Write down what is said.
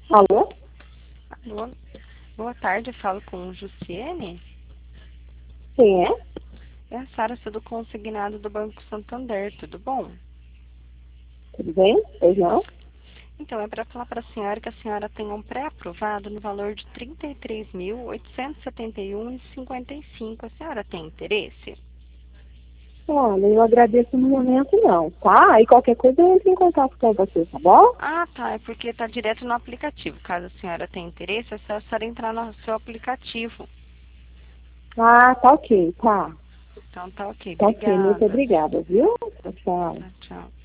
Alô? Alô, boa tarde, falo com o Jussiene. Quem é? É a Sara, sou do consignado do Banco Santander, tudo bom? Tudo bem? Pois não? Então, é para falar para a senhora que a senhora tem um pré-aprovado no valor de R$ 33.871,55. A senhora tem interesse? Olha, eu agradeço no momento não, tá? E qualquer coisa eu entro em contato com você, tá bom? Ah, tá, é porque está direto no aplicativo. Caso a senhora tenha interesse, é só a senhora entrar no seu aplicativo. Ah, tá ok, tá. Então, tá ok, Tá ok, muito obrigada. obrigada, viu? Tchau, tchau. Tchau, tchau.